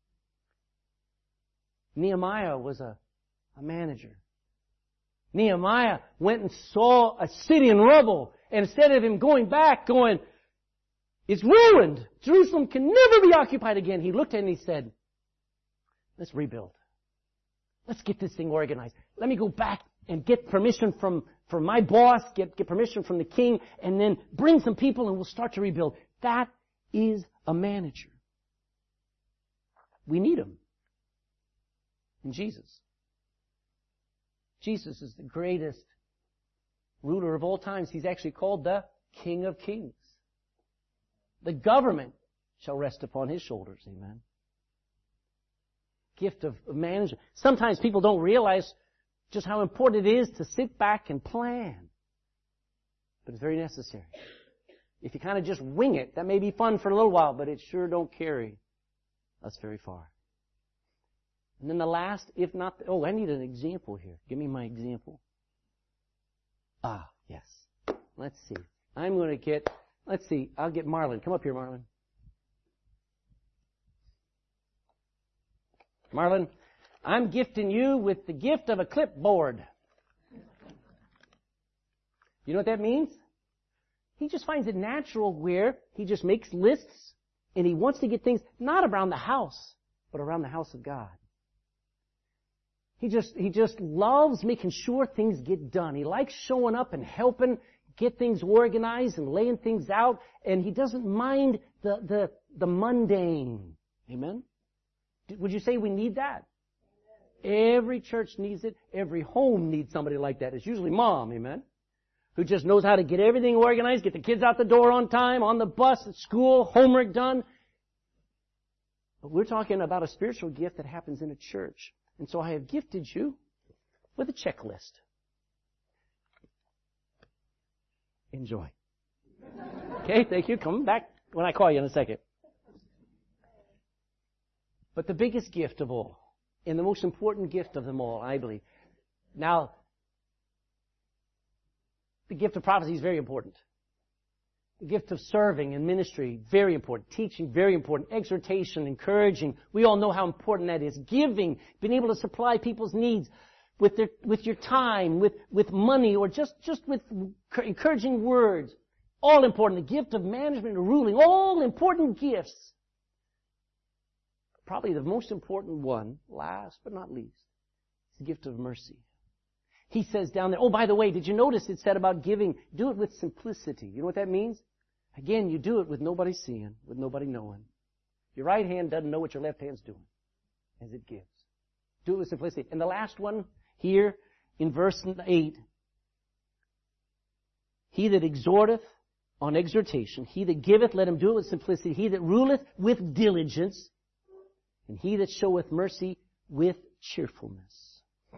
Nehemiah was a manager. Nehemiah went and saw a city in rubble. And instead of him going back, it's ruined. Jerusalem can never be occupied again. He looked at it and he said, let's rebuild. Let's get this thing organized. Let me go back and get permission from my boss, get permission from the king, and then bring some people and we'll start to rebuild. That is a manager. We need him. And Jesus. Jesus is the greatest ruler of all times. He's actually called the King of Kings. The government shall rest upon his shoulders. Amen. Gift of management. Sometimes people don't realize just how important it is to sit back and plan. But it's very necessary. If you kind of just wing it, that may be fun for a little while, but it sure don't carry us very far. And then the last, if not, I need an example here. Give me my example. Yes. Let's see. I'll get Marlon. Come up here, Marlon. Marlon, I'm gifting you with the gift of a clipboard. You know what that means? He just finds it natural where he just makes lists and he wants to get things not around the house, but around the house of God. He just loves making sure things get done. He likes showing up and helping get things organized and laying things out, and he doesn't mind the mundane. Amen? Would you say we need that? Every church needs it. Every home needs somebody like that. It's usually mom, amen? Who just knows how to get everything organized, get the kids out the door on time, on the bus, at school, homework done. But we're talking about a spiritual gift that happens in a church. And so I have gifted you with a checklist. Enjoy. Okay, thank you. Come back when I call you in a second. But the biggest gift of all, and the most important gift of them all, I believe. Now, the gift of prophecy is very important. The gift of serving and ministry, very important. Teaching, very important. Exhortation, encouraging. We all know how important that is. Giving, being able to supply people's needs with your time, with money, or just with encouraging words. All important. The gift of management and ruling, all important gifts. Probably the most important one, last but not least, is the gift of mercy. He says down there, oh, by the way, did you notice it said about giving, do it with simplicity. You know what that means? Again, you do it with nobody seeing, with nobody knowing. Your right hand doesn't know what your left hand's doing as it gives. Do it with simplicity. And the last one here in verse 8, he that exhorteth on exhortation, he that giveth, let him do it with simplicity, he that ruleth with diligence, and he that showeth mercy with cheerfulness.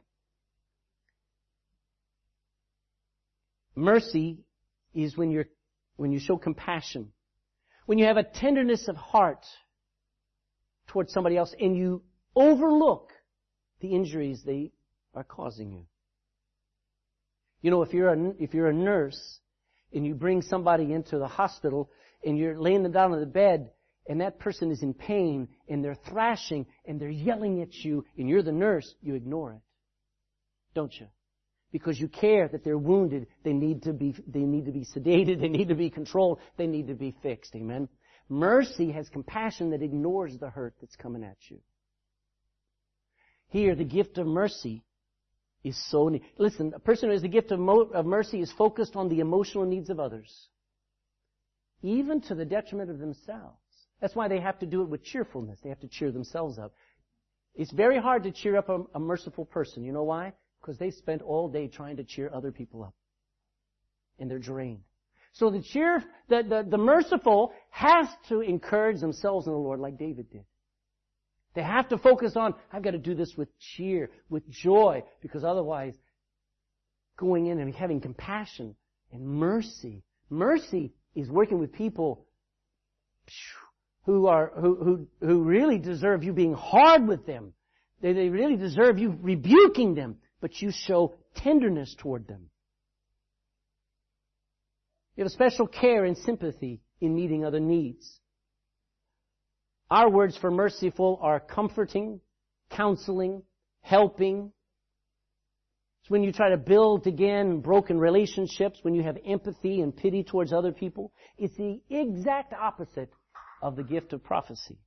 Mercy is when you show compassion, when you have a tenderness of heart towards somebody else, and you overlook the injuries they are causing you. You know, if you're a nurse and you bring somebody into the hospital and you're laying them down on the bed, and that person is in pain, and they're thrashing, and they're yelling at you, and you're the nurse, you ignore it. Don't you? Because you care that they're wounded, they need to be sedated, they need to be controlled, they need to be fixed. Amen? Mercy has compassion that ignores the hurt that's coming at you. Here, the gift of mercy is so neat. Listen, a person who has the gift of mercy is focused on the emotional needs of others, even to the detriment of themselves. That's why they have to do it with cheerfulness. They have to cheer themselves up. It's very hard to cheer up a merciful person. You know why? Because they spent all day trying to cheer other people up. And they're drained. So the merciful has to encourage themselves in the Lord like David did. They have to focus on, I've got to do this with cheer, with joy, because otherwise going in and having compassion and mercy. Mercy is working with people who really deserve you being hard with them. They really deserve you rebuking them, but you show tenderness toward them. You have a special care and sympathy in meeting other needs. Our words for merciful are comforting, counseling, helping. It's when you try to build again broken relationships, when you have empathy and pity towards other people. It's the exact opposite of the gift of prophecy.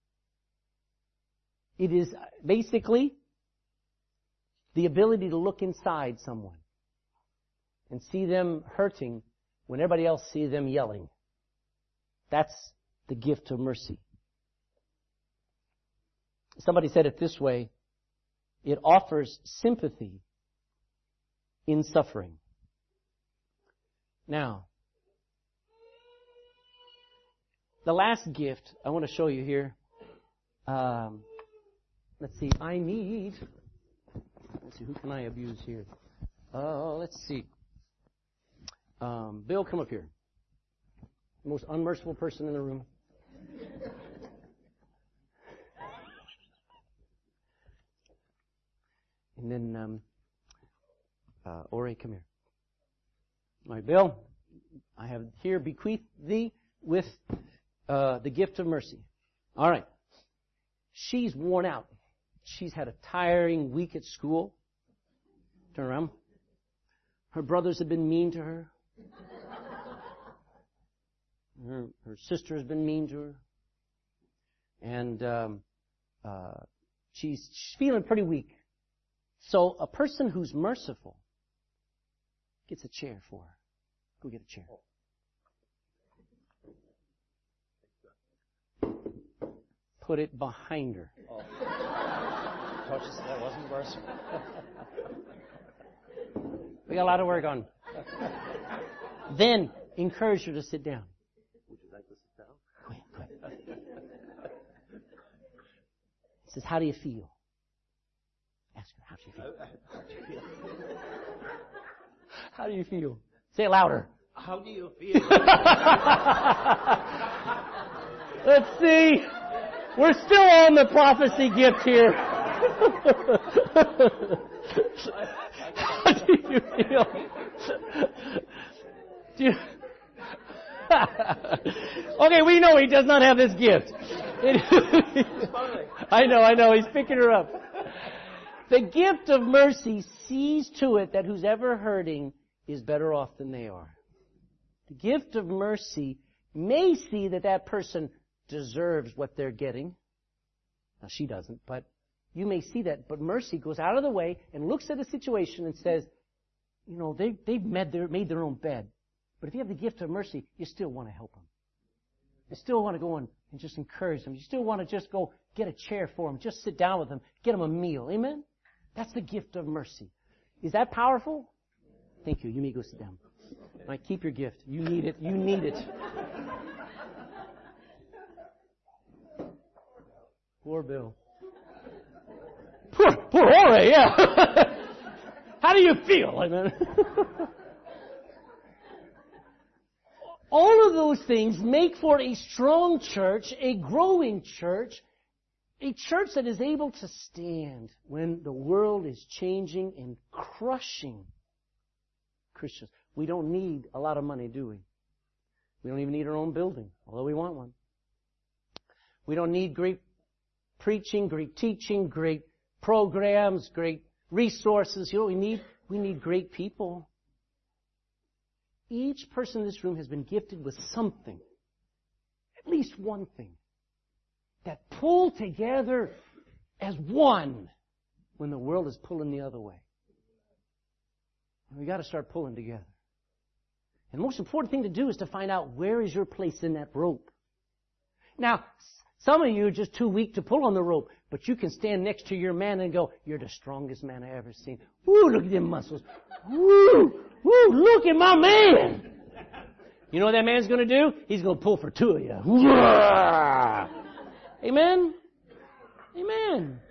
It is basically the ability to look inside someone and see them hurting when everybody else sees them yelling. That's the gift of mercy. Somebody said it this way, it offers sympathy in suffering. Now, the last gift I want to show you here, let's see, who can I abuse here? Let's see. Bill, come up here. The most unmerciful person in the room. And then, Ori, come here. All right, Bill, I have here bequeathed thee with the gift of mercy. All right. She's worn out. She's had a tiring week at school. Turn around. Her brothers have been mean to her. Her sister has been mean to her. And she's feeling pretty weak. So a person who's merciful gets a chair for her. Go get a chair. Put it behind her. Oh. Coach said that wasn't worse. We got a lot of work on. Then encourage her to sit down. Would you like to sit down? Go ahead. He says, how do you feel? Ask her, how do you feel? How do you feel? Say it louder. How do you feel? Let's see. We're still on the prophecy gift here. How do you feel? Okay, we know he does not have this gift. I know. He's picking her up. The gift of mercy sees to it that who's ever hurting is better off than they are. The gift of mercy may see that that person deserves what they're getting. Now, she doesn't, but you may see that. But mercy goes out of the way and looks at a situation and says, you know, they've made their own bed. But if you have the gift of mercy, you still want to help them. You still want to go and just encourage them. You still want to just go get a chair for them, just sit down with them, get them a meal. Amen? That's the gift of mercy. Is that powerful? Thank you. You may go sit down. All right, keep your gift. You need it. You need it. Poor Bill. Poor Jorge, yeah. How do you feel? Amen. All of those things make for a strong church, a growing church, a church that is able to stand when the world is changing and crushing Christians. We don't need a lot of money, do we? We don't even need our own building, although we want one. We don't need great preaching, great teaching, great programs, great resources. You know what we need? We need great people. Each person in this room has been gifted with something, at least one thing, that pull together as one when the world is pulling the other way. And we got to start pulling together. And the most important thing to do is to find out where is your place in that rope. Now, some of you are just too weak to pull on the rope, but you can stand next to your man and go, you're the strongest man I ever seen. Woo, look at them muscles. Woo, woo, look at my man. You know what that man's going to do? He's going to pull for two of you. Amen? Amen.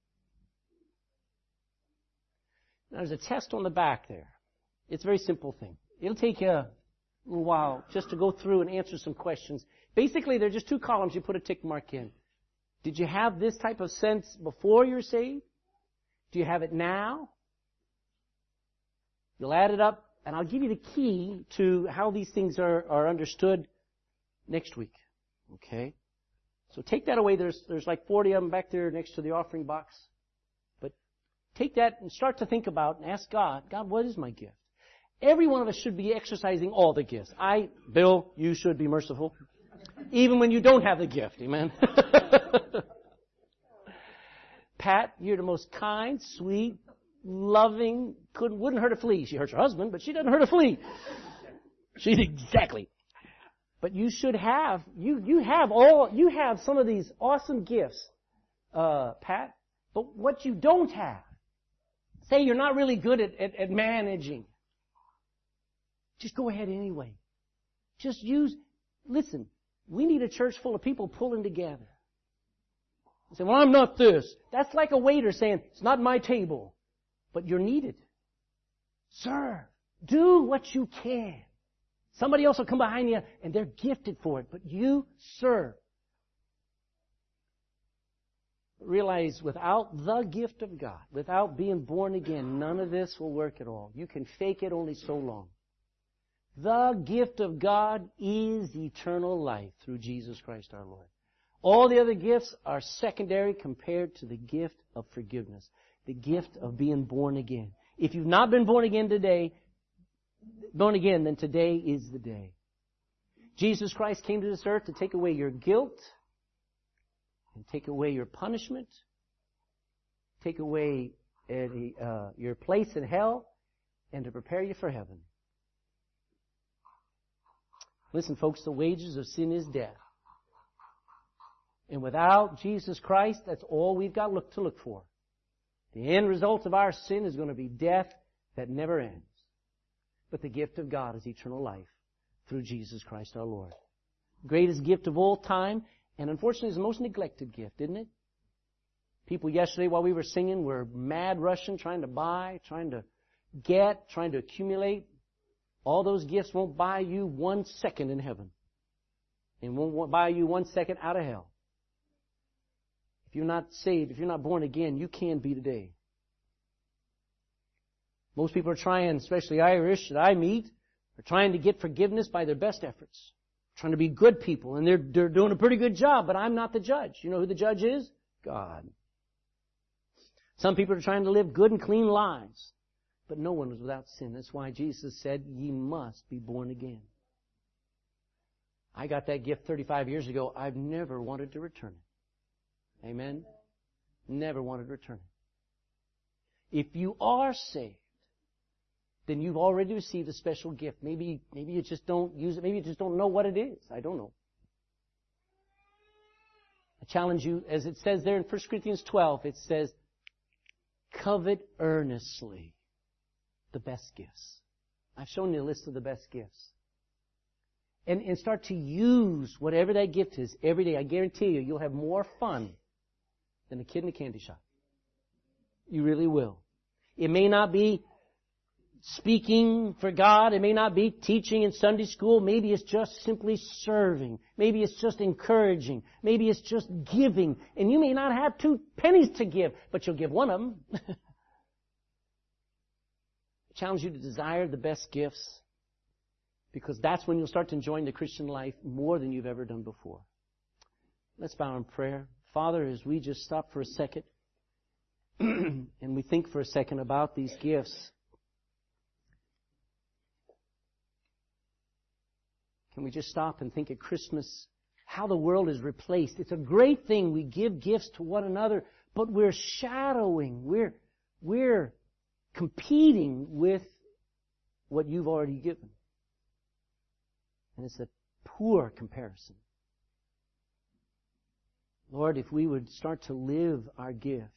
Now, there's a test on the back there. It's a very simple thing. It'll take you a little while just to go through and answer some questions. Basically, there are just two columns you put a tick mark in. Did you have this type of sense before you're saved? Do you have it now? You'll add it up, and I'll give you the key to how these things are understood next week. Okay? So take that away. There's like 40 of them back there next to the offering box. But take that and start to think about and ask God, what is my gift? Every one of us should be exercising all the gifts. Bill, you should be merciful. Even when you don't have the gift. Amen? Pat, you're the most kind, sweet, loving, wouldn't hurt a flea. She hurts her husband, but she doesn't hurt a flea. Exactly. But you should have, you have some of these awesome gifts, Pat. But what you don't have, say you're not really good at managing. Just go ahead anyway. Listen, we need a church full of people pulling together. You say, well, I'm not this. That's like a waiter saying, it's not my table. But you're needed. Serve. Do what you can. Somebody else will come behind you and they're gifted for it. But you serve. Realize without the gift of God, without being born again, none of this will work at all. You can fake it only so long. The gift of God is eternal life through Jesus Christ our Lord. All the other gifts are secondary compared to the gift of forgiveness, the gift of being born again. If you've not been born again, then today is the day. Jesus Christ came to this earth to take away your guilt and take away your punishment, take away your place in hell, and to prepare you for heaven. Listen, folks, the wages of sin is death. And without Jesus Christ, that's all we've got to look for. The end result of our sin is going to be death that never ends. But the gift of God is eternal life through Jesus Christ our Lord. Greatest gift of all time, and unfortunately it's the most neglected gift, isn't it? People yesterday while we were singing were mad rushing, trying to buy, trying to get, trying to accumulate. All those gifts won't buy you 1 second in heaven. And won't buy you 1 second out of hell. If you're not saved, if you're not born again, you can be today. Most people are trying, especially Irish that I meet, are trying to get forgiveness by their best efforts. Trying to be good people, and they're doing a pretty good job, but I'm not the judge. You know who the judge is? God. Some people are trying to live good and clean lives, but no one was without sin. That's why Jesus said, ye must be born again. I got that gift 35 years ago. I've never wanted to return it. Amen? Never wanted to return it. If you are saved, then you've already received a special gift. Maybe you just don't use it. Maybe you just don't know what it is. I don't know. I challenge you, as it says there in 1 Corinthians 12, it says, covet earnestly the best gifts. I've shown you a list of the best gifts. And start to use whatever that gift is every day. I guarantee you, you'll have more fun than a kid in a candy shop. You really will. It may not be speaking for God. It may not be teaching in Sunday school. Maybe it's just simply serving. Maybe it's just encouraging. Maybe it's just giving. And you may not have 2 pennies to give, but you'll give one of them. I challenge you to desire the best gifts, because that's when you'll start to enjoy the Christian life more than you've ever done before. Let's bow in prayer. Father, as we just stop for a second and we think for a second about these gifts, can we just stop and think at Christmas how the world is replaced? It's a great thing. We give gifts to one another, but we're shadowing. We're competing with what you've already given. And it's a poor comparison. Lord, if we would start to live our gifts,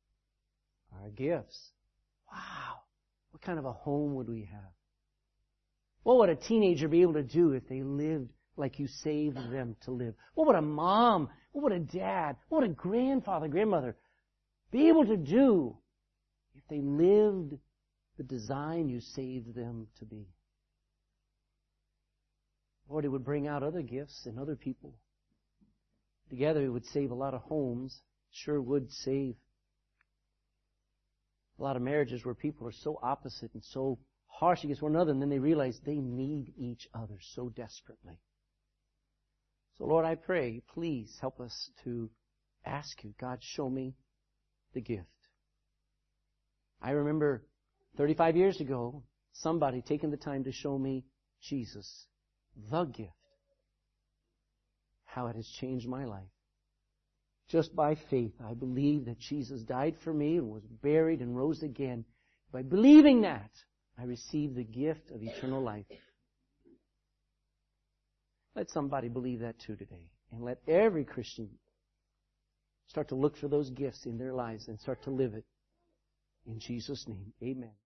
wow, what kind of a home would we have? What would a teenager be able to do if they lived like you saved them to live? What would a mom, what would a dad, what would a grandfather, grandmother be able to do if they lived the design you saved them to be? Lord, it would bring out other gifts in other people. Together it would save a lot of homes. Sure would save a lot of marriages where people are so opposite and so harsh against one another, and then they realize they need each other so desperately. So Lord, I pray, please help us to ask you, God, show me the gift. I remember 35 years ago, somebody taking the time to show me Jesus, the gift. How it has changed my life. Just by faith, I believe that Jesus died for me and was buried and rose again. By believing that, I received the gift of eternal life. Let somebody believe that too today. And let every Christian start to look for those gifts in their lives and start to live it. In Jesus' name, amen.